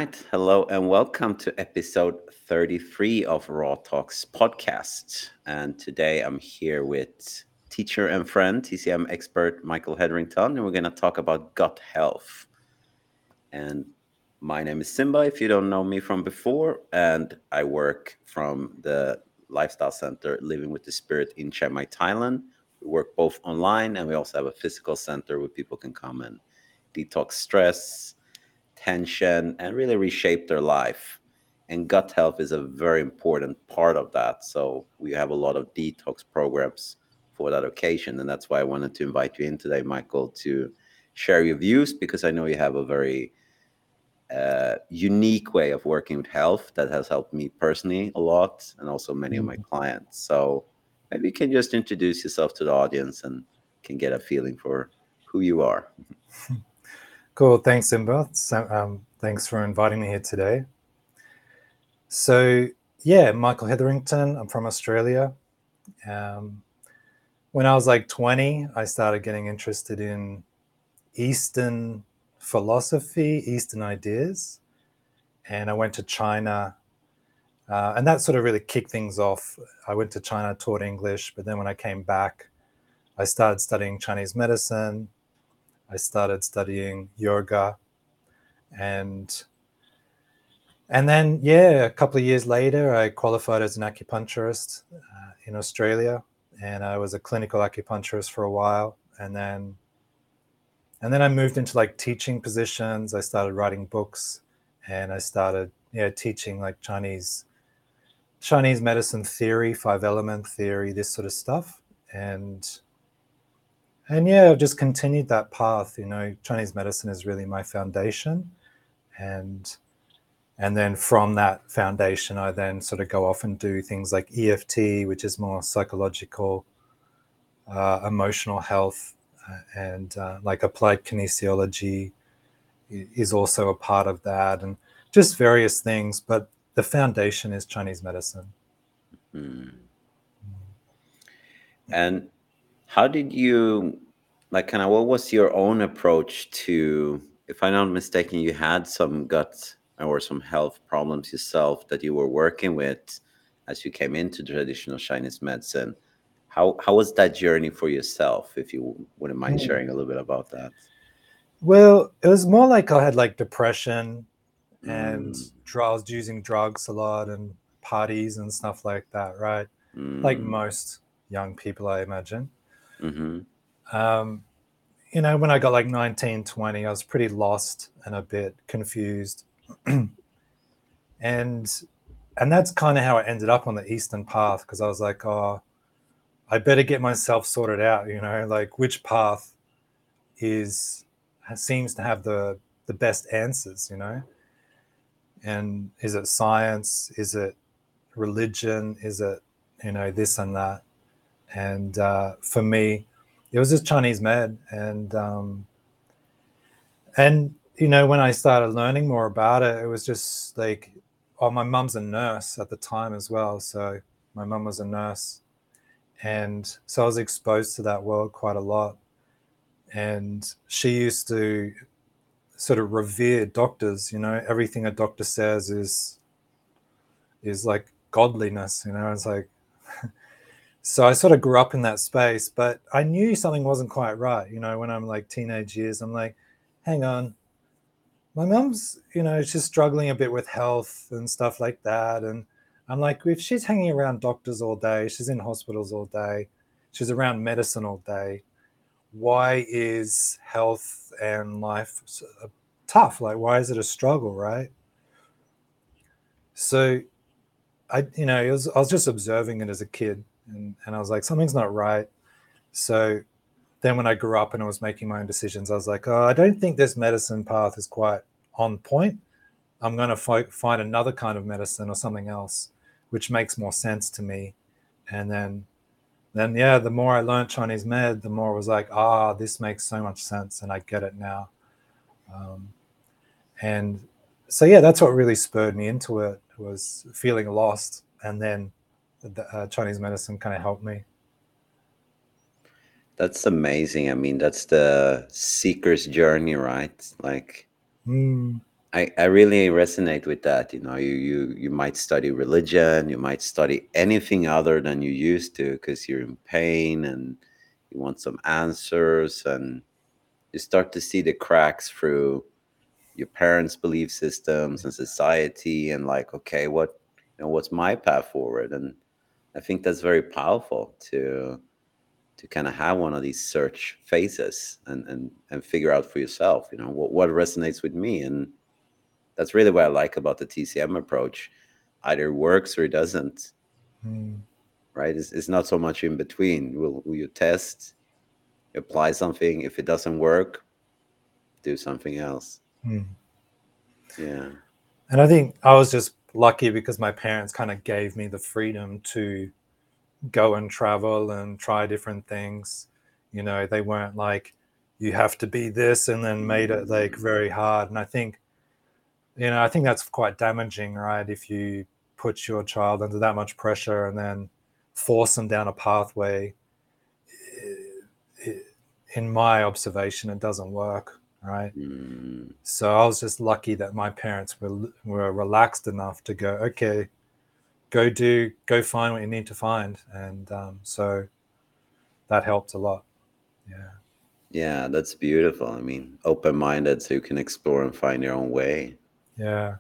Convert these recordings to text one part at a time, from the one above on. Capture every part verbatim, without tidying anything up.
right. Hello and welcome to episode thirty-three of Raw Talks podcast. And today I'm here with teacher and friend, T C M expert Michael Hetherington, and we're going to talk about gut health. And my name is Simba, if you don't know me from before, and I work from the Lifestyle Center Living with the Spirit in Chiang Mai, Thailand. We work both online and we also have a physical center where people can come and detox stress, tension, and really reshape their life. And gut health is a very important part of that. So we have a lot of detox programs for that occasion. And that's why I wanted to invite you in today, Michael, to share your views, because I know you have a very uh, unique way of working with health that has helped me personally a lot and also many of my clients. So maybe you can just introduce yourself to the audience and can get a feeling for who you are. Cool. Thanks, Simba. So, um, thanks for inviting me here today. So, yeah, Michael Hetherington. I'm from Australia. Um, when I was like twenty, I started getting interested in Eastern philosophy, Eastern ideas. And I went to China. Uh, and that sort of really kicked things off. I went to China, taught English. But then when I came back, I started studying Chinese medicine. I started studying yoga. And And then, yeah, a couple of years later, I qualified as an acupuncturist uh, in Australia, and I was a clinical acupuncturist for a while. And then, and then I moved into like teaching positions. I started writing books, and I started, yeah, teaching like Chinese, Chinese medicine theory, five element theory, this sort of stuff. And, and yeah, I've just continued that path. You know, Chinese medicine is really my foundation, and. And then from that foundation, I then sort of go off and do things like E F T, which is more psychological, uh, emotional health, uh, and uh, like applied kinesiology is also a part of that, and just various things. But the foundation is Chinese medicine. Mm. And how did you, like, kind of, what was your own approach to, if I'm not mistaken, you had some gut or some health problems yourself that you were working with as you came into traditional Chinese medicine. How how was that journey for yourself, if you wouldn't mind sharing a little bit about that? Well, it was more like I had like depression, and Mm, I was using drugs a lot and parties and stuff like that, right? Like mm, most young people, I imagine. mm-hmm, Um, you know, when I got like nineteen, twenty, I was pretty lost and a bit confused. and and that's kind of how I ended up on the Eastern path, because I was like, oh, I better get myself sorted out, you know, like which path is seems to have the the best answers, you know? And is it science? Is it religion? Is it, you know, this and that? And uh, for me, it was just Chinese med. And um, And, you know, when I started learning more about it, it was just like, oh, my mum's a nurse at the time as well. So my mum was a nurse. And so I was exposed to that world quite a lot. And she used to sort of revere doctors, you know, everything a doctor says is is like godliness, you know. It's like, so I sort of grew up in that space, but I knew something wasn't quite right, you know, when I'm like teenage years. I'm like, hang on, my mom's, you know, she's struggling a bit with health and stuff like that. And I'm like, if she's hanging around doctors all day, she's in hospitals all day, she's around medicine all day, why is health and life tough? Like, why is it a struggle, right? So I, you know, it was, I was just observing it as a kid, and, and I was like, something's not right. So then when I grew up and I was making my own decisions, I was like, oh, I don't think this medicine path is quite on point. I'm going to fi- find another kind of medicine or something else, which makes more sense to me. And then, then yeah, the more I learned Chinese med, the more I was like, ah, this makes so much sense, and I get it now. Um, and so yeah, that's what really spurred me into it, was feeling lost, and then the, uh, Chinese medicine kind of helped me. that's amazing. I mean, that's the seeker's journey, right? Like, Mm. I, I really resonate with that. You know, you, you you might study religion, you might study anything other than you used to because you're in pain and you want some answers, and you start to see the cracks through your parents' belief systems and society, and like, okay, what you know, what's my path forward? And I think that's very powerful to to kind of have one of these search phases and and and figure out for yourself, you know, what what resonates with me. And that's really what I like about the T C M approach. Either works or it doesn't, Mm, right? It's, it's not so much in between. Will, will you test, apply something? If it doesn't work, do something else. mm. Yeah. And I think I was just lucky because my parents kind of gave me the freedom to go and travel and try different things. You know, they weren't like, you have to be this, and then made it like very hard. And I think, you know, I think that's quite damaging, right? If you put your child under that much pressure and then force them down a pathway, in my observation, it doesn't work, right? Mm. So I was just lucky that my parents were were relaxed enough to go, okay, go do, go find what you need to find, and um, so that helped a lot. Yeah. Yeah, that's beautiful. I mean, open-minded so you can explore and find your own way. Yeah.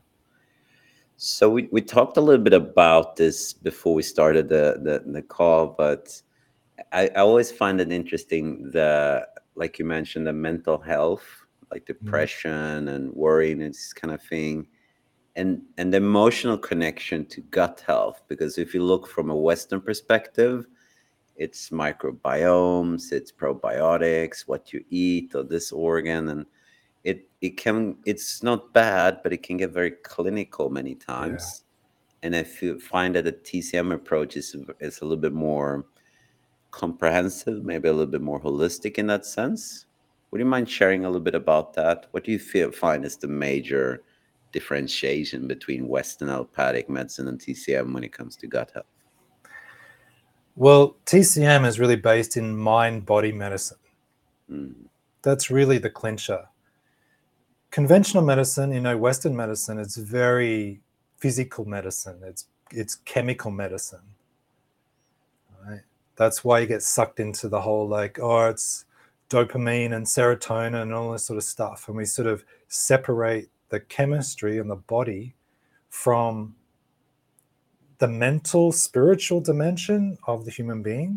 So we, we talked a little bit about this before we started the, the, the call, but I, I always find it interesting, the like you mentioned, the mental health, like Mm. depression and worrying and this kind of thing, and and the emotional connection to gut health. Because if you look from a Western perspective, it's microbiomes, it's probiotics, what you eat, or this organ, and it it can it's not bad, but it can get very clinical many Yeah. times. And I feel, find that the T C M approach is is a little bit more comprehensive, maybe a little bit more holistic in that sense. Would you mind sharing a little bit about that? What do you feel find is the major differentiation between Western allopathic medicine and T C M when it comes to gut health? Well, T C M is really based in mind-body medicine. Mm. That's really the clincher. Conventional medicine, you know, Western medicine, it's very physical medicine. It's it's chemical medicine. Right? That's why you get sucked into the whole like, oh, it's dopamine and serotonin and all this sort of stuff. And we sort of separate the chemistry and the body from the mental, spiritual dimension of the human being.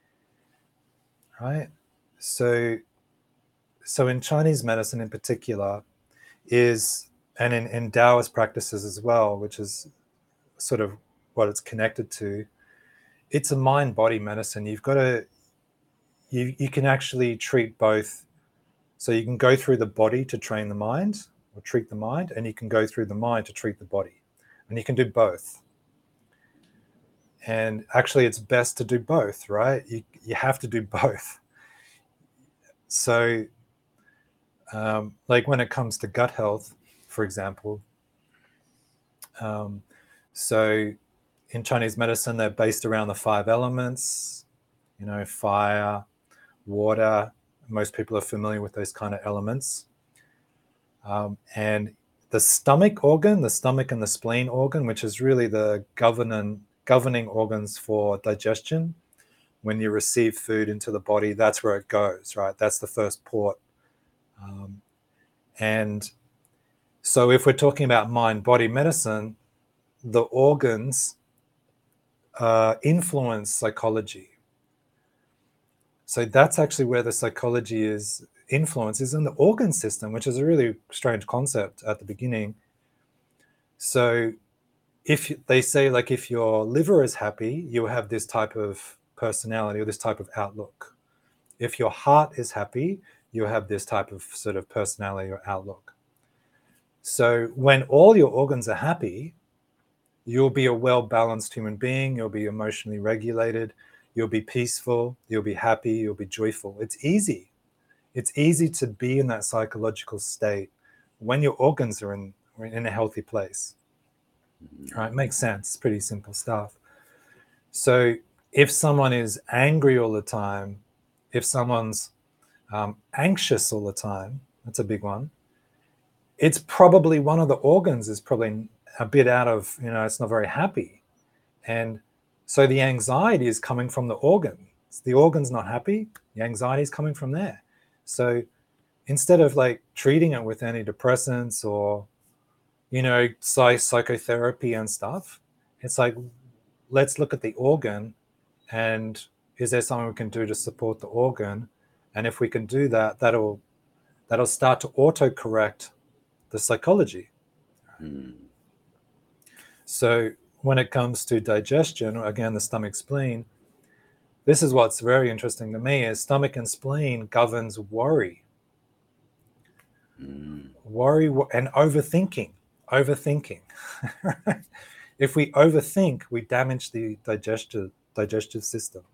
Right? So so in Chinese medicine in particular is, and in, in Taoist practices as well, which is sort of what it's connected to, it's a mind-body medicine. You've got to, you, you can actually treat both. So you can go through the body to train the mind or treat the mind, and you can go through the mind to treat the body. And you can do both. And actually it's best to do both, right? You, you have to do both. So um, like when it comes to gut health, for example, um, so in Chinese medicine, they're based around the five elements, you know, fire, water. Most people are familiar with those kind of elements. Um, and the stomach organ, the stomach and the spleen organ, which is really the governing, governing organs for digestion. When you receive food into the body, that's where it goes, right? That's the first port. Um, and so if we're talking about mind-body medicine, the organs uh, influence psychology. So that's actually where the psychology is influence, is in the organ system, which is a really strange concept at the beginning. So if they say, like, if your liver is happy, you have this type of personality or this type of outlook. If your heart is happy, you have this type of sort of personality or outlook. So when all your organs are happy, you'll be a well-balanced human being, you'll be emotionally regulated, you'll be peaceful, you'll be happy, you'll be joyful. It's easy. It's easy to be in that psychological state when your organs are in, in a healthy place. Right? It makes sense. It's pretty simple stuff. So if someone is angry all the time, if someone's um, anxious all the time, that's a big one, it's probably one of the organs is probably a bit out of, you know, it's not very happy. And so the anxiety is coming from the organ. The organ's not happy, the anxiety is coming from there. So instead of like treating it with antidepressants or, you know, psych- psychotherapy and stuff, it's like, let's look at the organ and is there something we can do to support the organ? And if we can do that, that'll that'll start to auto-correct the psychology. Mm. So when it comes to digestion, again, the stomach spleen, this is what's very interesting to me is stomach and spleen governs worry. Mm. Worry and overthinking, overthinking. If we overthink, we damage the digestive, digestive system.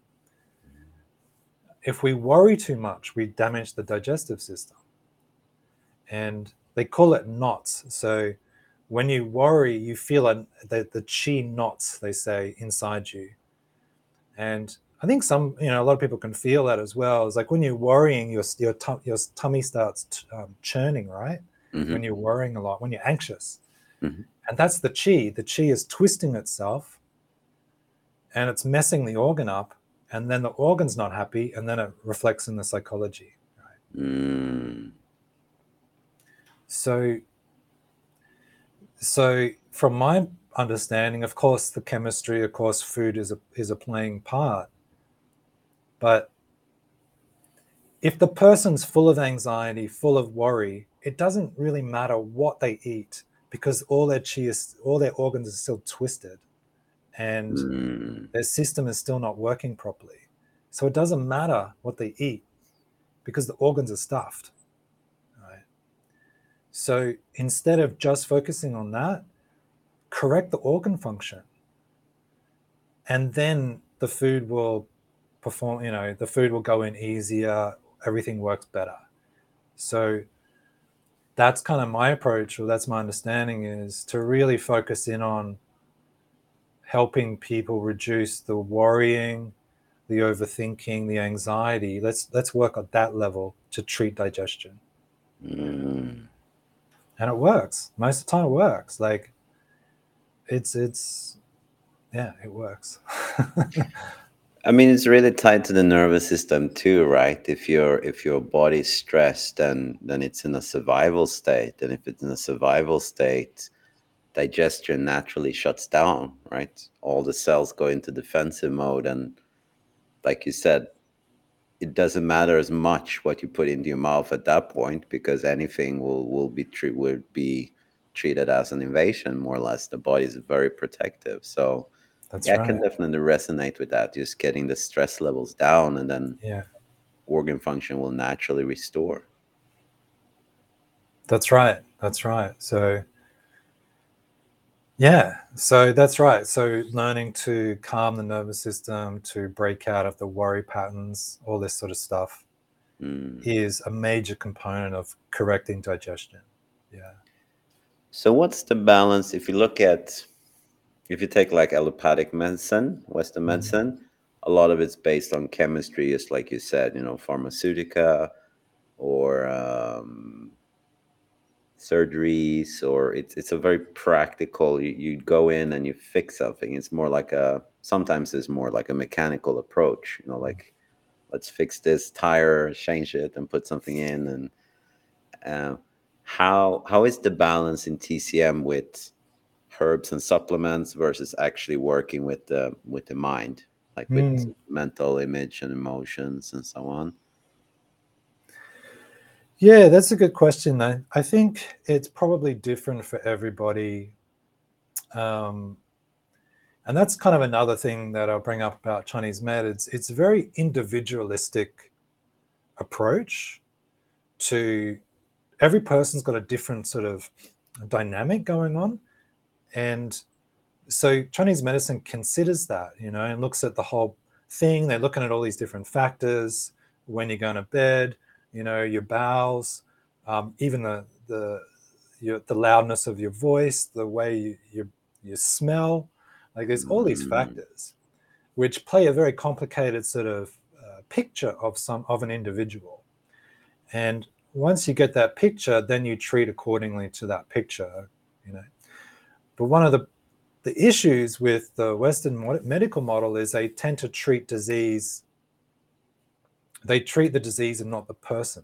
If we worry too much, we damage the digestive system. And they call it knots. So when you worry, you feel a, the, the chi knots, they say, inside you. And I think some, you know, a lot of people can feel that as well. It's like when you're worrying, your your, tum- your tummy starts t- um, churning, right? Mm-hmm. When you're worrying a lot, when you're anxious. Mm-hmm. And that's the chi. The chi is twisting itself and it's messing the organ up. And then the organ's not happy. And then it reflects in the psychology. Right? Mm. So, so from my understanding, of course, the chemistry, of course, food is a is a playing part. But if the person's full of anxiety, full of worry, it doesn't really matter what they eat because all their chi is, all their organs are still twisted and Mm. their system is still not working properly. So it doesn't matter what they eat because the organs are stuffed. Right? So instead of just focusing on that, correct the organ function. And then the food will perform, you know, the food will go in easier, everything works better. So that's kind of my approach, or that's my understanding, is to really focus in on helping people reduce the worrying, the overthinking, the anxiety. Let's let's work at that level to treat digestion. Mm. And it works. Most of the time it works. Like it's it's yeah, it works. I mean, it's really tied to the nervous system too, right? If your if your body's stressed, then then it's in a survival state, and if it's in a survival state, digestion naturally shuts down, right? All the cells go into defensive mode, and like you said, it doesn't matter as much what you put into your mouth at that point because anything will will be tre- will be treated as an invasion, more or less. The body is very protective, so. That's Yeah, I right. can definitely resonate with that. Just getting the stress levels down and then Yeah. organ function will naturally restore. That's right. That's right. So, yeah, so that's right. So, learning to calm the nervous system, to break out of the worry patterns, all this sort of stuff Mm. is a major component of correcting digestion. Yeah. So, what's the balance if you look at, if you take like allopathic medicine, Western Mhm. medicine, a lot of it's based on chemistry, just like you said, you know, pharmaceutica or um, surgeries, or it's it's a very practical. You, you go in and you fix something. It's more like a sometimes it's more like a mechanical approach. You know, like let's fix this tire, change it, and put something in. And uh, how how is the balance in T C M with herbs and supplements versus actually working with the with the mind, like with Mm. mental image and emotions and so on? Yeah, that's a good question. I, I think it's probably different for everybody. Um, and that's kind of another thing that I'll bring up about Chinese med. It's, it's a very individualistic approach to every person's got a different sort of dynamic going on. And so Chinese medicine considers that, you know, and looks at the whole thing. They're looking at all these different factors, when you're going to bed, you know, your bowels, um, even the the your, the loudness of your voice, the way you, you you smell. Like there's all these Mm. factors which play a very complicated sort of uh, picture of some of an individual. And once you get that picture, then you treat accordingly to that picture, you know. But one of the the issues with the Western medical model is they tend to treat disease. They treat the disease and not the person.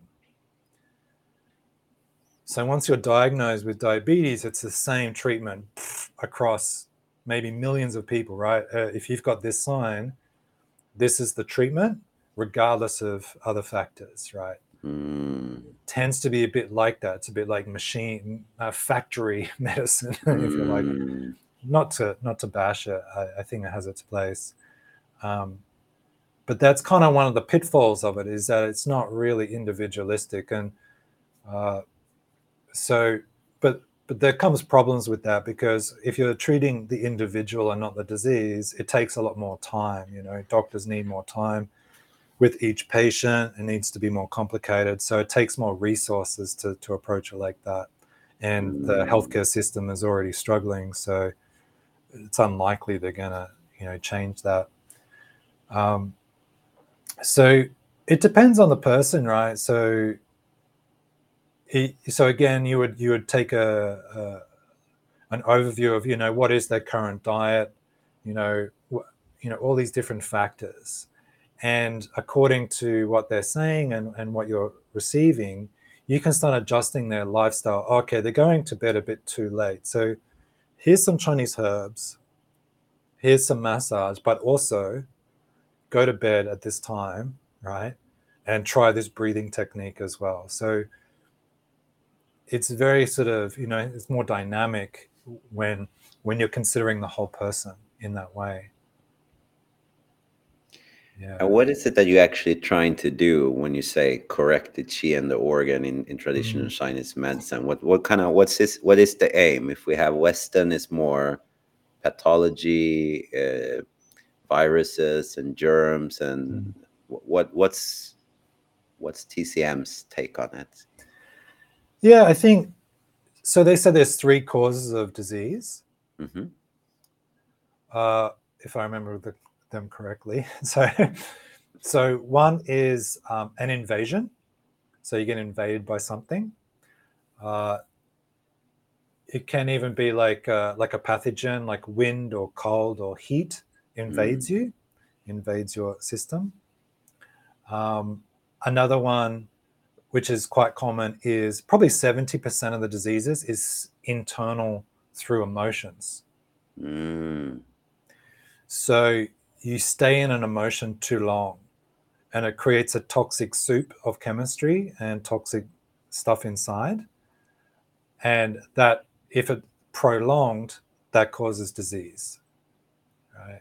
So once you're diagnosed with diabetes, it's the same treatment across maybe millions of people, right? Uh, if you've got this sign, this is the treatment, regardless of other factors, right? Mm. It tends to be a bit like that. It's a bit like machine, uh, factory medicine, if Mm. you like. Not to not to bash it, I, I think it has its place. Um, but that's kind of one of the pitfalls of it, is that it's not really individualistic. And uh, so, but but there comes problems with that, because if you're treating the individual and not the disease, it takes a lot more time. You know, doctors need more time with each patient. It needs to be more complicated. So it takes more resources to, to approach it like that. And Mm. the healthcare system is already struggling. So it's unlikely they're going to, you know, change that. Um, so it depends on the person, right? So, it, so again, you would you would take a, a an overview of, you know, what is their current diet, you know, wh- you know, all these different factors, and according to what they're saying and, and what you're receiving, you can start adjusting their lifestyle. Okay, they're going to bed a bit too late, so here's some Chinese herbs. Here's some massage, but also go to bed at this time, right? And try this breathing technique as well. So it's very sort of, you know, it's more dynamic when when you're considering the whole person in that way. Yeah. And what is it that you're actually trying to do when you say correct the qi and the organ in, in traditional Mm. Chinese medicine? What what kind of what's this? What is the aim? If we have Western, is more pathology, uh, viruses and germs, and Mm. what what's what's T C M's take on it? Yeah, I think so. They said there's three causes of disease, Mm-hmm. uh, if I remember the, them correctly. So, so one is um, an invasion. So you get invaded by something. Uh, it can even be like uh, like a pathogen, like wind or cold or heat invades Mm. you, invades your system. Um, another one, which is quite common, is probably seventy percent of the diseases is internal through emotions. Mm. So you stay in an emotion too long, and it creates a toxic soup of chemistry and toxic stuff inside. And that, if it prolonged, that causes disease, right?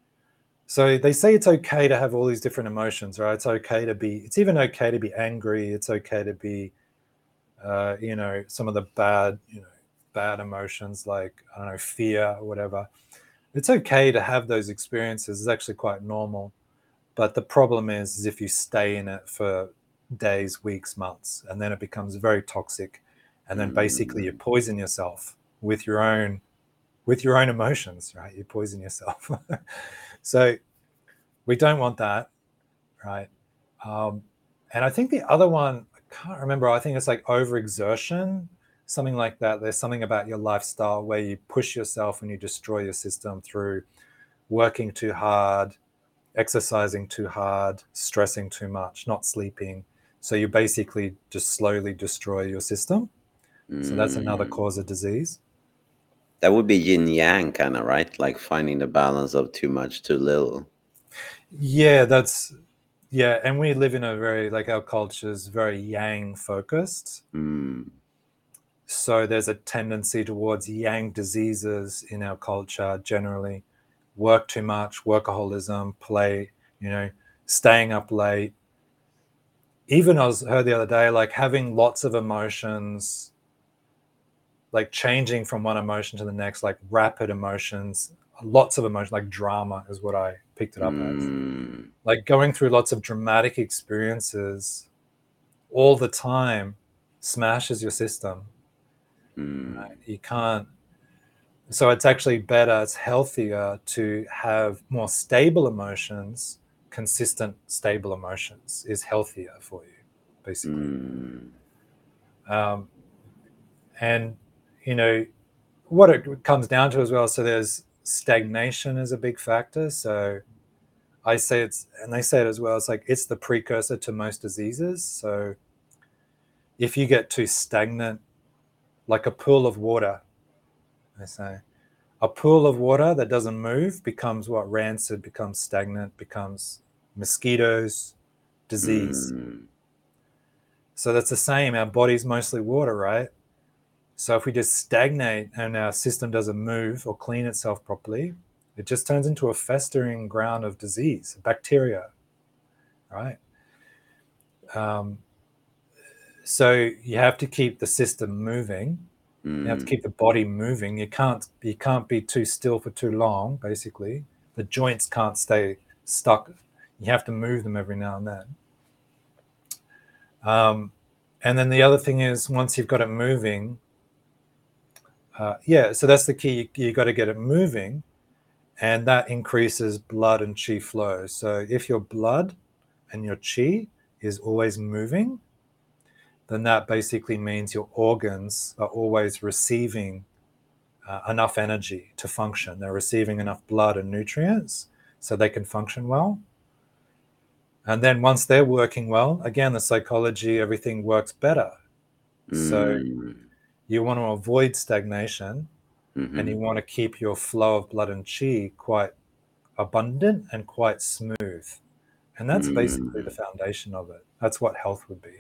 So they say it's okay to have all these different emotions, right? It's okay to be, it's even okay to be angry. It's okay to be, uh, you know, some of the bad, you know, bad emotions like, I don't know, fear or whatever. It's okay to have those experiences. It's actually quite normal. But the problem is, is if you stay in it for days, weeks, months, and then it becomes very toxic. And then basically you Mm. poison yourself with your own, with your own emotions, right? You poison yourself. So we don't want that, right? Um, and I think the other one, I can't remember, I think it's like overexertion, something like that. There's something about your lifestyle where you push yourself and you destroy your system through working too hard, exercising too hard, stressing too much, not sleeping. So you basically just slowly destroy your system. So that's another Mm. cause of disease. That would be yin yang, kind of, right? Like finding the balance of too much, too little. Yeah, that's, yeah. And we live in a very, like, our culture is very yang focused. Mm. So there's a tendency towards yang diseases in our culture generally. Work too much, workaholism, play, you know, staying up late. Even I was heard the other day, like having lots of emotions, like changing from one emotion to the next, like rapid emotions, lots of emotion, like drama is what I picked it up as. Mm. Like going through lots of dramatic experiences all the time smashes your system. Mm. Right? You can't. So it's actually better, it's healthier to have more stable emotions. Consistent, stable emotions is healthier for you, basically. Mm. Um, and, you know, what it comes down to as well, so there's stagnation is a big factor. So I say it's, and they say it as well, it's like it's the precursor to most diseases. So if you get too stagnant, like a pool of water, I say, a pool of water that doesn't move becomes what? Rancid, becomes stagnant, becomes mosquitoes, disease. Mm. So that's the same. Our body's mostly water, right? So if we just stagnate and our system doesn't move or clean itself properly, it just turns into a festering ground of disease, bacteria, right? Um, so you have to keep the system moving. Mm. You have to keep the body moving. You can't you can't be too still for too long, basically. The joints can't stay stuck. You have to move them every now and then. Um, and then the other thing is, once you've got it moving, uh, yeah, so that's the key. You, you got to get it moving, and that increases blood and qi flow. So if your blood and your qi is always moving, then that basically means your organs are always receiving uh, enough energy to function. They're receiving enough blood and nutrients so they can function well. And then once they're working well, again, the psychology, everything works better. Mm. So you want to avoid stagnation, Mm-hmm. and you want to keep your flow of blood and qi quite abundant and quite smooth. And that's mm. basically the foundation of it. That's what health would be.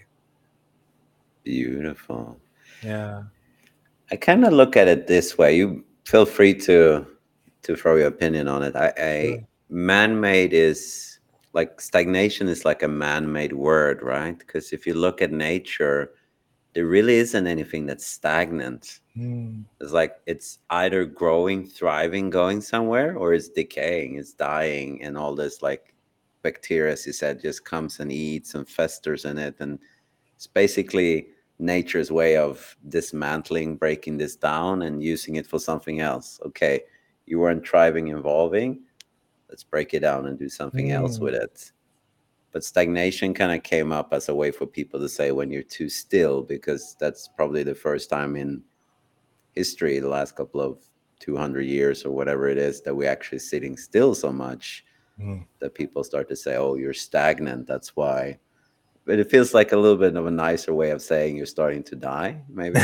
Beautiful. Yeah. I kind of look at it this way. You feel free to to throw your opinion on it. I, I Sure. Man-made is like stagnation is like a man-made word, right? Because if you look at nature, there really isn't anything that's stagnant. Mm. It's like it's either growing, thriving, going somewhere, or it's decaying, it's dying, and all this like bacteria, as you said, just comes and eats and festers in it. And it's basically nature's way of dismantling, breaking this down and using it for something else. Okay, you weren't thriving, evolving, let's break it down and do something mm. else with it. But stagnation kind of came up as a way for people to say when you're too still, because that's probably the first time in history, the last couple of two hundred years or whatever it is, that we're actually sitting still so much mm. that people start to say, oh, you're stagnant, that's why. But it feels like a little bit of a nicer way of saying you're starting to die, maybe.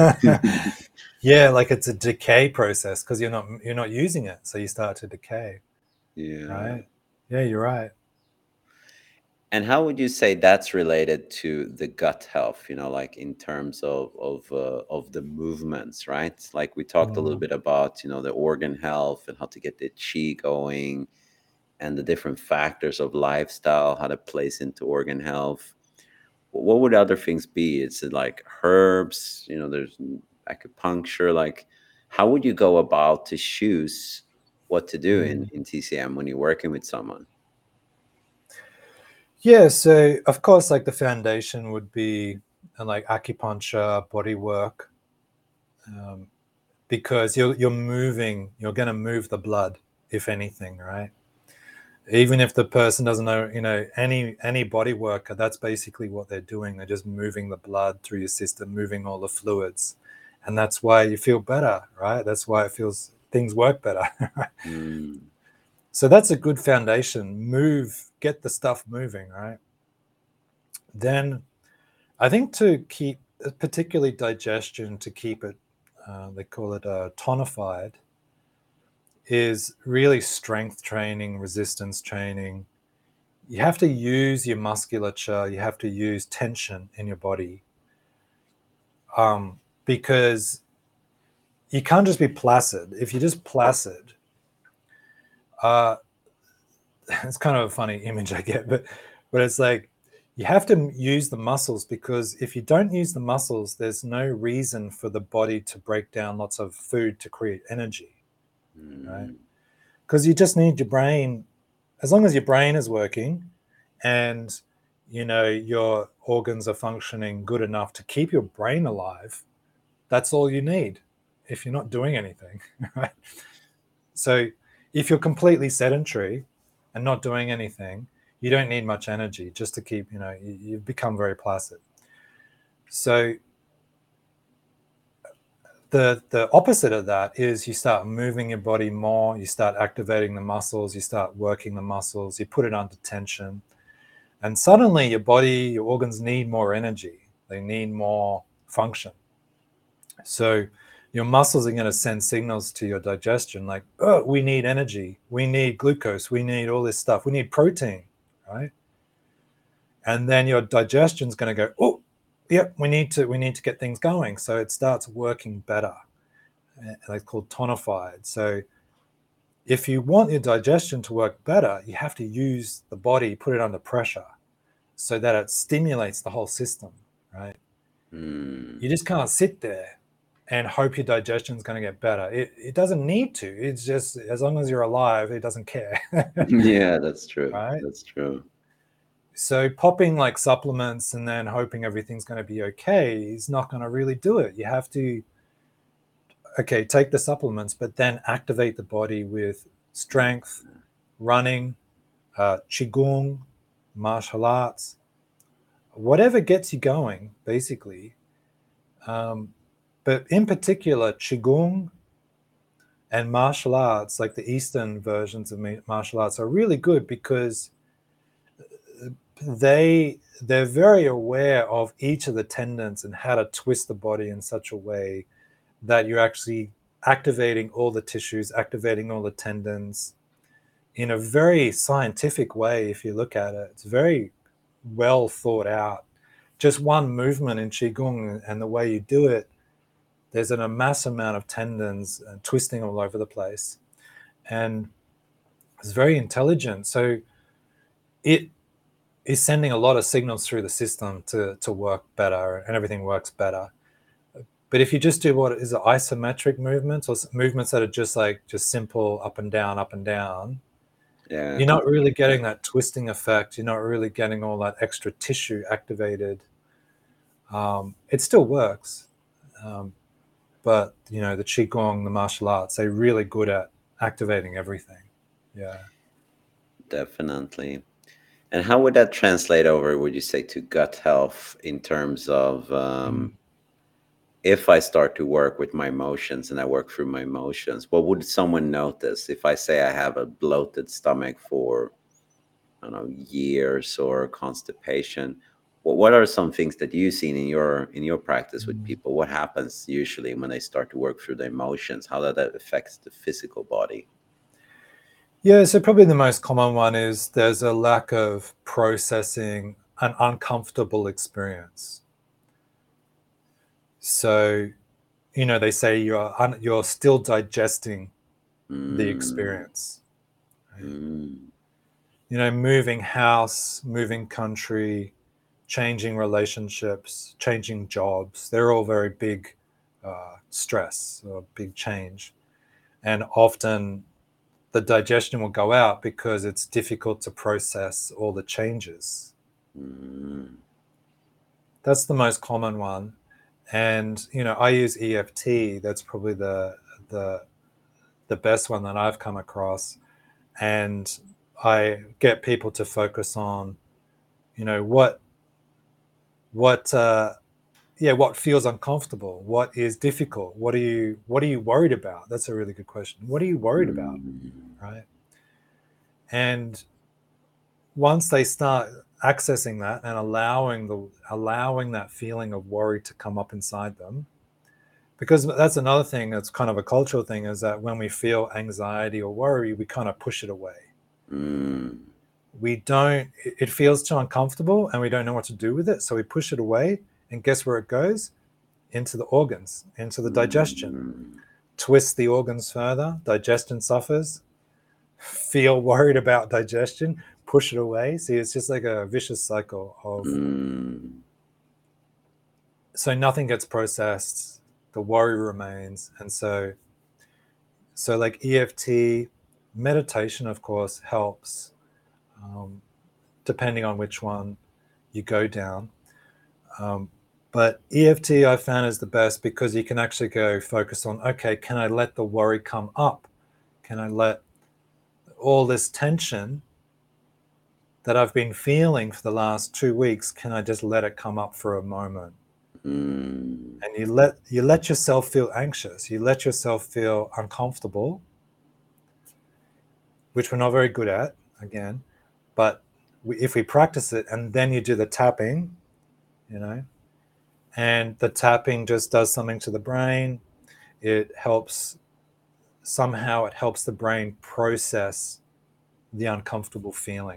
Yeah, like it's a decay process because you're not you're not using it, so you start to decay. Yeah. Right. Yeah, you're right. And how would you say that's related to the gut health? You know, like in terms of of uh, of the movements, right? Like we talked mm. a little bit about, you know, the organ health and how to get the qi going, and the different factors of lifestyle, how that plays into organ health. What would other things be? It's like herbs, you know, there's acupuncture. Like, how would you go about to choose what to do mm. in, in T C M when you're working with someone? Yeah, so of course, like the foundation would be uh, like acupuncture, body work, um, because you're you're moving, you're going to move the blood, if anything, right? Even if the person doesn't know, you know, any any body worker, that's basically what they're doing. They're just moving the blood through your system, moving all the fluids, and that's why you feel better, right? That's why it feels things work better. mm. So that's a good foundation. Move, get the stuff moving, right? Then I think to keep, particularly digestion, to keep it, uh, they call it uh, tonified, is really strength training, resistance training. You have to use your musculature. You have to use tension in your body, um, because you can't just be placid. If you're just placid, uh, it's kind of a funny image I get, but but it's like you have to use the muscles, because if you don't use the muscles, there's no reason for the body to break down lots of food to create energy, mm. right? Because you just need your brain. As long as your brain is working and, you know, your organs are functioning good enough to keep your brain alive, that's all you need if you're not doing anything, right? So if you're completely sedentary and not doing anything, you don't need much energy just to keep, you know, you, you've become very placid. So the the opposite of that is you start moving your body more, you start activating the muscles, you start working the muscles, you put it under tension, and suddenly your body, your organs need more energy. They need more function. So your muscles are going to send signals to your digestion like, oh, we need energy, we need glucose, we need all this stuff, we need protein, right? And then your digestion's going to go, oh, yep, we need to we need to get things going. So it starts working better. It's called tonified. So if you want your digestion to work better, you have to use the body, put it under pressure so that it stimulates the whole system, right? Mm. You just can't sit there and hope your digestion is going to get better. It, it doesn't need to. It's just as long as you're alive, it doesn't care. Yeah, that's true. Right? That's true. So popping like supplements and then hoping everything's going to be okay is not going to really do it. You have to, okay, take the supplements, but then activate the body with strength, running, uh, qigong, martial arts, whatever gets you going, basically. Um, but in particular, qigong and martial arts, like the Eastern versions of martial arts, are really good because they they're very aware of each of the tendons and how to twist the body in such a way that you're actually activating all the tissues, activating all the tendons in a very scientific way. If you look at it, it's very well thought out. Just one movement in qigong and the way you do it, there's an, a mass amount of tendons and twisting all over the place, and it's very intelligent. So it is sending a lot of signals through the system to, to work better, and everything works better. But if you just do what is it, isometric movements or movements that are just like just simple up and down, up and down, yeah, you're not really getting that twisting effect. You're not really getting all that extra tissue activated. Um, it still works. Um, but, you know, the qigong, the martial arts, they're really good at activating everything. Yeah. Definitely. And how would that translate over, would you say, to gut health in terms of um, mm. if I start to work with my emotions and I work through my emotions, what would someone notice if I say I have a bloated stomach for, I don't know, years or constipation? Well, what are some things that you've seen in your in your practice with people? What happens usually when they start to work through the emotions? How that, that affects the physical body? Yeah, so probably the most common one is there's a lack of processing an uncomfortable experience. So, you know, they say you're un, you're still digesting mm. the experience. Right? Mm. You know, moving house, moving country, changing relationships, changing jobs, they're all very big uh, stress or big change. And often the digestion will go out because it's difficult to process all the changes. Mm. That's the most common one. And, you know, I use E F T. That's probably the the the best one that I've come across. And I get people to focus on, you know, what what uh, yeah, what feels uncomfortable, what is difficult, what are you what are you worried about? That's a really good question. What are you worried mm. about? Right? And once they start accessing that and allowing the allowing that feeling of worry to come up inside them, because that's another thing that's kind of a cultural thing, is that when we feel anxiety or worry, we kind of push it away. Mm. We don't, it feels too uncomfortable and we don't know what to do with it, so we push it away, and guess where it goes? Into the organs, into the digestion. Mm. Twist the organs further, digestion suffers. Feel worried about digestion, push it away. See, it's just like a vicious cycle of mm. so nothing gets processed, the worry remains. And so so like E F T, meditation of course helps, um, depending on which one you go down, um, but E F T I found is the best because you can actually go focus on, okay, can I let the worry come up? Can I let all this tension that I've been feeling for the last two weeks, can I just let it come up for a moment? Mm. And and you let you let yourself feel anxious, you let yourself feel uncomfortable, which we're not very good at, again, but we, if we practice it and then you do the tapping, you know, and the tapping just does something to the brain, it helps, somehow it helps the brain process the uncomfortable feeling.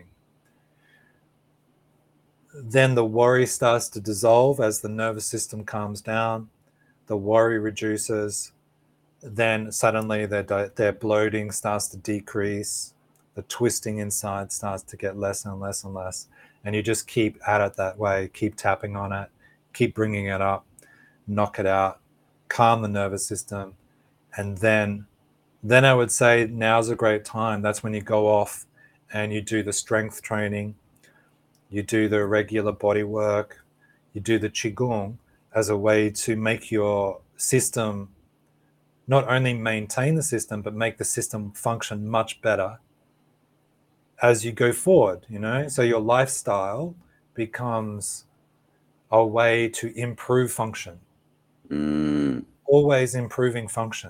Then the worry starts to dissolve as the nervous system calms down, the worry reduces, then suddenly their, their bloating starts to decrease, the twisting inside starts to get less and less and less, and you just keep at it that way, keep tapping on it, keep bringing it up, knock it out, calm the nervous system, and then then I would say now's a great time. That's when you go off and you do the strength training, you do the regular body work, you do the Qigong as a way to make your system, not only maintain the system, but make the system function much better as you go forward, you know? So your lifestyle becomes a way to improve function, Mm. always improving function,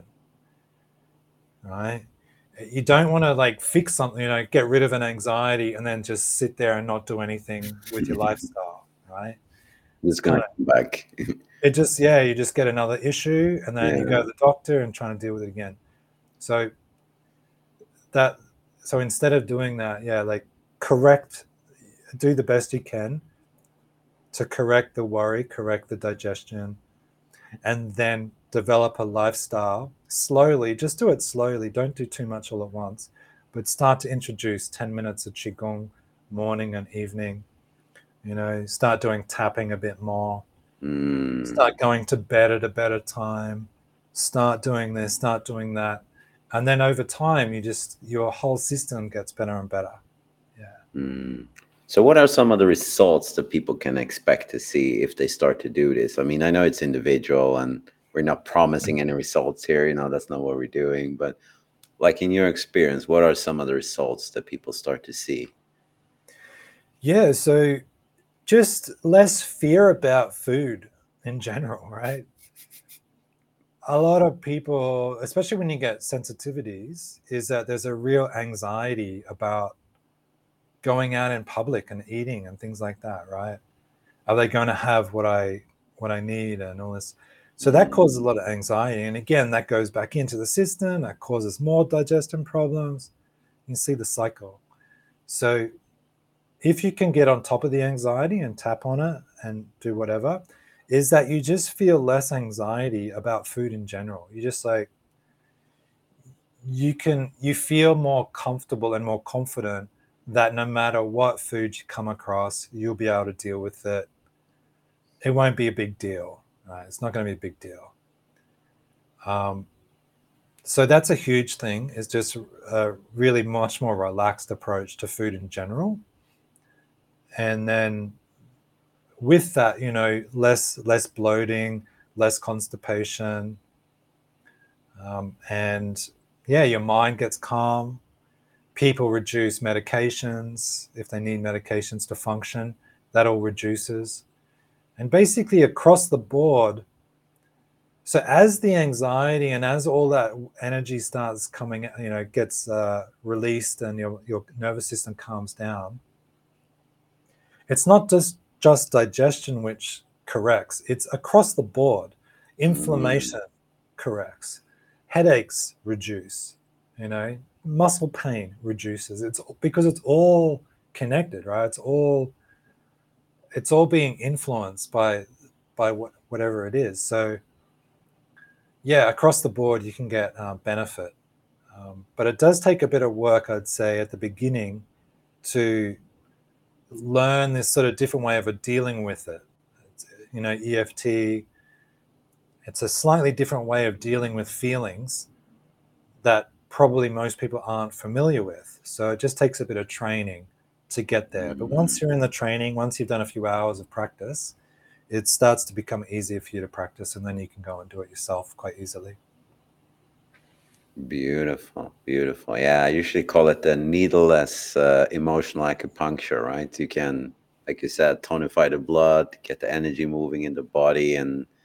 right? You don't want to like fix something, you know, get rid of an anxiety and then just sit there and not do anything with your lifestyle, right? It's gonna come back. It just, yeah, you just get another issue and then Yeah. you go to the doctor and trying to deal with it again. So that, so instead of doing that, yeah, like correct, do the best you can to correct the worry, correct the digestion, and then develop a lifestyle slowly. Just do it slowly. Don't do too much all at once, but start to introduce ten minutes of Qigong morning and evening. You know, start doing tapping a bit more. Mm. Start going to bed at a better time. Start doing this, start doing that. And then over time, you just, your whole system gets better and better. Yeah. Mm. So what are some of the results that people can expect to see if they start to do this? I mean, I know it's individual and we're not promising any results here, you know, that's not what we're doing. But like in your experience, what are some of the results that people start to see? Yeah, so just less fear about food in general, right? A lot of people, especially when you get sensitivities, is that there's a real anxiety about going out in public and eating and things like that, right? Are they going to have what I what I need and all this? So that causes a lot of anxiety. And again, that goes back into the system, that causes more digestion problems. You see the cycle. So if you can get on top of the anxiety and tap on it and do whatever, is that you just feel less anxiety about food in general. You just like, you can, you feel more comfortable and more confident that no matter what food you come across, you'll be able to deal with it. It won't be a big deal, right? It's not going to be a big deal. Um, so that's a huge thing, is just a really much more relaxed approach to food in general. And then with that, you know, less less bloating, less constipation, um, and yeah, your mind gets calm. People reduce medications if they need medications to function. That all reduces, and basically across the board. So as the anxiety and as all that energy starts coming, you know, gets uh, released, and your your nervous system calms down, it's not just just digestion which corrects, it's across the board. Inflammation mm. corrects, headaches reduce, you know, muscle pain reduces. It's because it's all connected, right? It's all it's all being influenced by by what, whatever it is. So yeah, across the board you can get uh, benefit, um, but it does take a bit of work, I'd say, at the beginning to learn this sort of different way of dealing with it. It's, you know, E F T, it's a slightly different way of dealing with feelings that probably most people aren't familiar with. So it just takes a bit of training to get there. Mm-hmm. But once you're in the training, once you've done a few hours of practice, it starts to become easier for you to practice, and then you can go and do it yourself quite easily. Beautiful, beautiful. Yeah, I usually call it the needleless uh, emotional acupuncture, right? You can, like you said, tonify the blood, get the energy moving in the body, and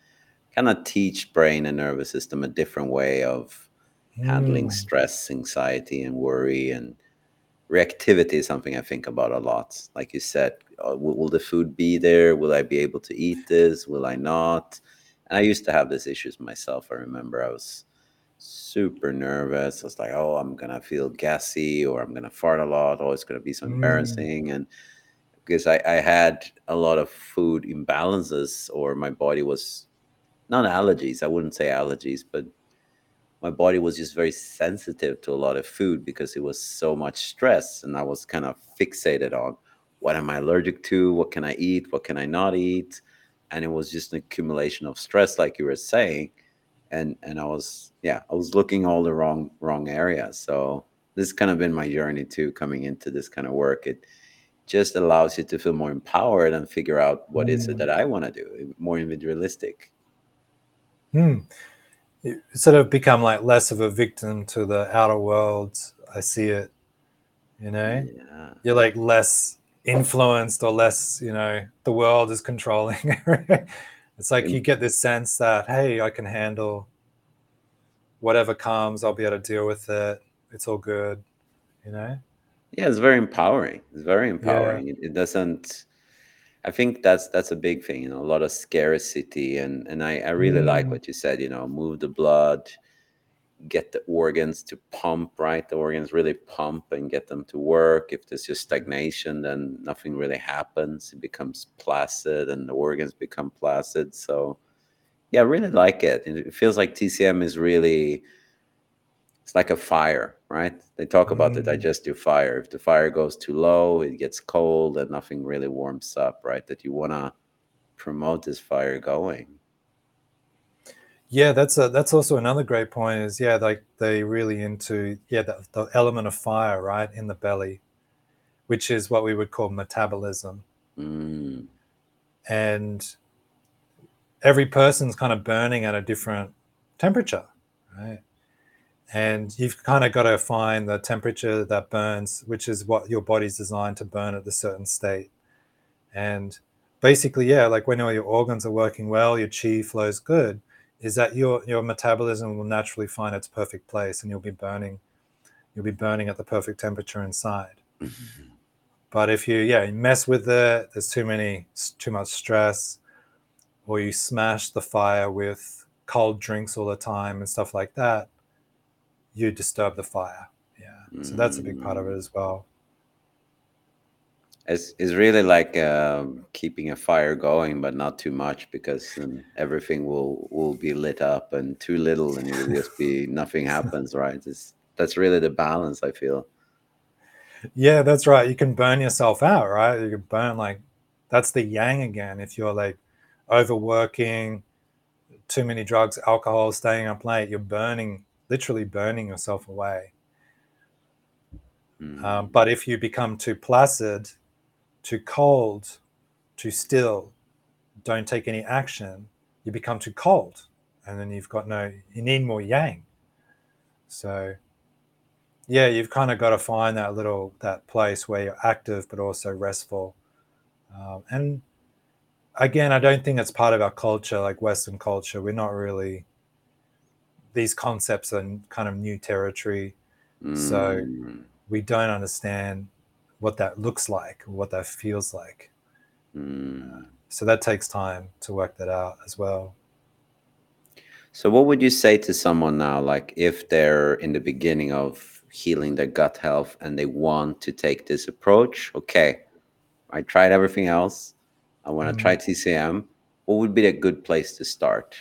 kind of teach brain and nervous system a different way of handling Mm. stress, anxiety, and worry. And reactivity is something I think about a lot. Like you said, uh, will, will the food be there? Will I be able to eat this? Will I not? And I used to have these issues myself. I remember I was super nervous. I was like, oh, I'm gonna feel gassy, or I'm gonna fart a lot. Oh, it's gonna be so Mm. embarrassing. And because I, I had a lot of food imbalances, or my body was not allergies. I wouldn't say allergies, but my body was just very sensitive to a lot of food because it was so much stress, and I was kind of fixated on what am I allergic to, what can I eat, what can I not eat, and it was just an accumulation of stress, like you were saying, and and I was yeah I was looking all the wrong wrong areas. So this has kind of been my journey too, coming into this kind of work. It just allows you to feel more empowered and figure out what is it Mm. that I want to do, more individualistic. Mm. You sort of become like less of a victim to the outer world. I see it, you know. Yeah. You're like less influenced or less, you know, the world is controlling. It's like you get this sense that, hey, I can handle whatever comes. I'll be able to deal with it. It's all good, you know. Yeah, it's very empowering. It's very Yeah. empowering. It, it doesn't. I think that's that's a big thing. You know, a lot of scarcity, and and I I really like Mm. what you said. You know, move the blood, get the organs to pump. Right, the organs really pump and get them to work. If there's just stagnation, then nothing really happens. It becomes placid, and the organs become placid. So yeah, I really like it. And it feels like T C M is really, it's like a fire, right? They talk about the Mm. digestive fire. If the fire goes too low, it gets cold and nothing really warms up, right? That you want to promote this fire going. Yeah, that's a that's also another great point. Is yeah, like they really into yeah the, the element of fire, right, in the belly, which is what we would call metabolism. Mm. And every person's kind of burning at a different temperature, right? And you've kind of got to find the temperature that burns, which is what your body's designed to burn at a certain state. And basically, yeah, like when all your organs are working well, your chi flows good, is that your your metabolism will naturally find its perfect place, and you'll be burning, you'll be burning at the perfect temperature inside. But if you yeah you mess with it, there's too many too much stress, or you smash the fire with cold drinks all the time and stuff like that, you disturb the fire. Yeah. So that's a big part of it Mm. as well. It's, it's really like um, keeping a fire going, but not too much, because then everything will will be lit up, and too little, and it will just be nothing happens, right? It's, that's really the balance, I feel. Yeah, that's right. You can burn yourself out, right? You can burn like that's the yang again. If you're like overworking, too many drugs, alcohol, staying up late, you're burning, literally burning yourself away. Um, Mm. but if you become too placid, too cold, too still, don't take any action, you become too cold, and then you've got no, you need more yang. So yeah, you've kind of got to find that little, that place where you're active but also restful. Um, and again, I don't think it's part of our culture, like Western culture. We're not really, these concepts are kind of new territory. So Mm. we don't understand what that looks like or what that feels like. Mm. So that takes time to work that out as well. So, what would you say to someone now, like if they're in the beginning of healing their gut health and they want to take this approach? Okay, I tried everything else. I want to try Mm. T C M. What would be a good place to start?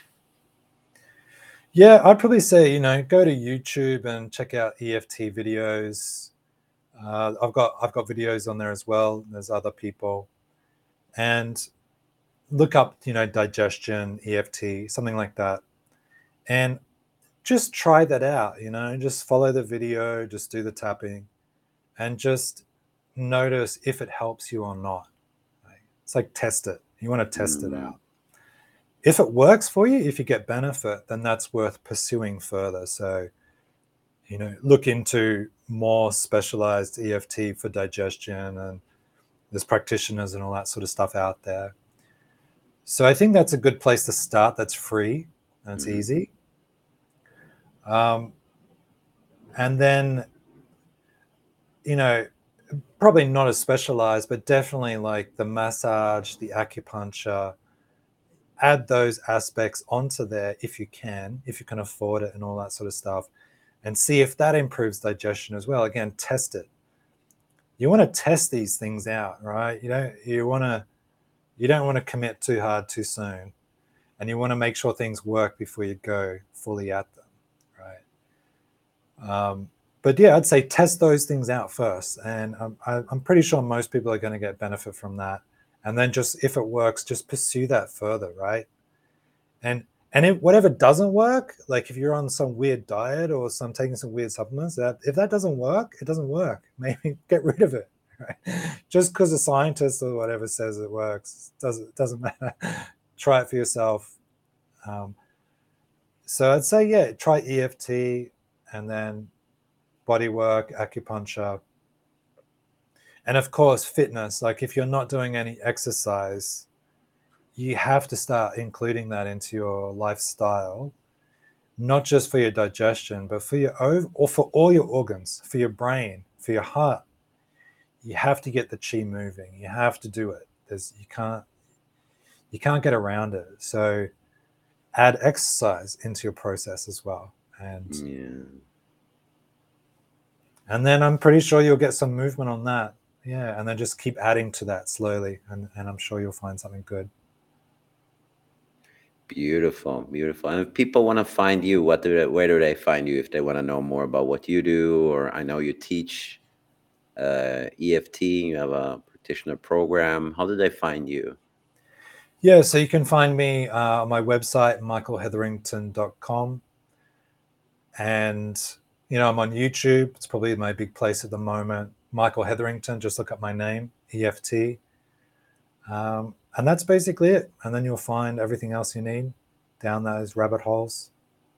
Yeah, I'd probably say, you know, go to YouTube and check out E F T videos. Uh, I've got I've got videos on there as well. There's other people, and look up, you know, digestion, E F T, something like that, and just try that out. You know, just follow the video, just do the tapping, and just notice if it helps you or not. It's like test it. You want to test it Mm. out. If it works for you, if you get benefit, then that's worth pursuing further. So, you know, look into more specialized E F T for digestion, and there's practitioners and all that sort of stuff out there. So I think that's a good place to start. That's free and it's Mhm. easy. Um, and then, you know, probably not as specialized, but definitely like the massage, the acupuncture, add those aspects onto there if you can, if you can afford it and all that sort of stuff, and see if that improves digestion as well. Again, test it. You want to test these things out, right? You don't you want to you don't want to commit too hard too soon, and you want to make sure things work before you go fully at them, right? Um, but yeah, I'd say test those things out first, and I'm, I'm pretty sure most people are going to get benefit from that. And then just if it works, just pursue that further, right? And and if whatever doesn't work, like if you're on some weird diet or some taking some weird supplements, that if that doesn't work, it doesn't work. Maybe get rid of it. Right? Just because a scientist or whatever says it works doesn't doesn't matter. Try it for yourself. Um, so I'd say yeah, try E F T and then body work, acupuncture, and of course fitness. Like if you're not doing any exercise, you have to start including that into your lifestyle, not just for your digestion, but for your or for all your organs, for your brain, for your heart. You have to get the chi moving. You have to do it. There's you can't you can't get around it. So add exercise into your process as well, and Yeah. and then I'm pretty sure you'll get some movement on that. Yeah, and then just keep adding to that slowly, and, and I'm sure you'll find something good. Beautiful, beautiful. And if people want to find you, what do they, where do they find you if they want to know more about what you do? Or I know you teach uh, E F T, you have a practitioner program. How do they find you? Yeah, so you can find me uh, on my website, michael hetherington dot com. And, you know, I'm on YouTube. It's probably my big place at the moment. Michael Hetherington, just look up my name, E F T. Um, and that's basically it. And then you'll find everything else you need down those rabbit holes.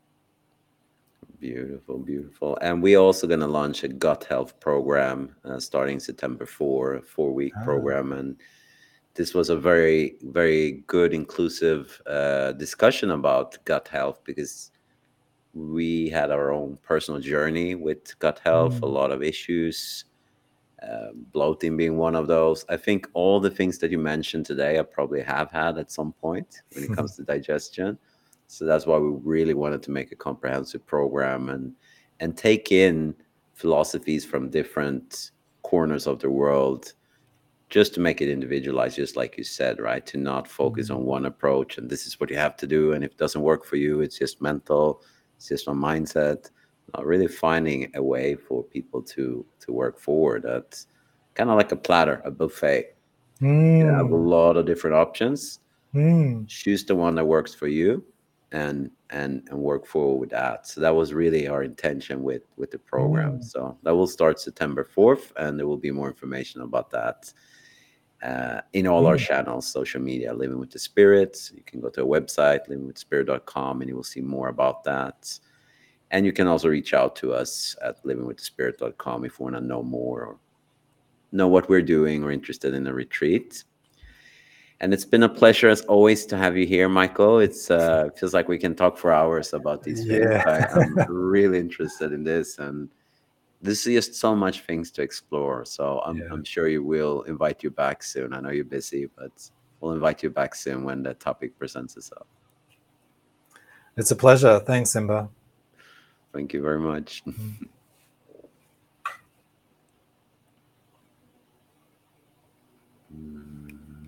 Beautiful, beautiful. And we're also going to launch a gut health program uh, starting September fourth, a four-week Ah. program. And this was a very, very good, inclusive uh, discussion about gut health because we had our own personal journey with gut health, Mm. a lot of issues, uh, bloating being one of those. I think all the things that you mentioned today, I probably have had at some point when it comes to digestion. So that's why we really wanted to make a comprehensive program and and take in philosophies from different corners of the world, just to make it individualized, just like you said, right? To not focus Mm. on one approach and this is what you have to do. And if it doesn't work for you, it's just mental, it's just on mindset. Not really finding a way for people to to work forward. That's kind of like a platter, a buffet. You have a Mm. lot of different options. Mm. Choose the one that works for you and and and work forward with that. So that was really our intention with with the program. Mm. So that will start September fourth, and there will be more information about that uh, in all our Mm. channels, social media, Living with the Spirit. You can go to our website, living with spirit dot com, and you will see more about that. And you can also reach out to us at living with the spirit dot com if you want to know more or know what we're doing or interested in a retreat. And it's been a pleasure as always to have you here, Michael. It's uh, it feels like we can talk for hours about these things. Yeah. I, I'm really interested in this, and this is just so much things to explore. So I'm Yeah. I'm sure you will invite you back soon. I know you're busy, but we'll invite you back soon when that topic presents itself. It's a pleasure. Thanks, Simba. Thank you very much. Mm.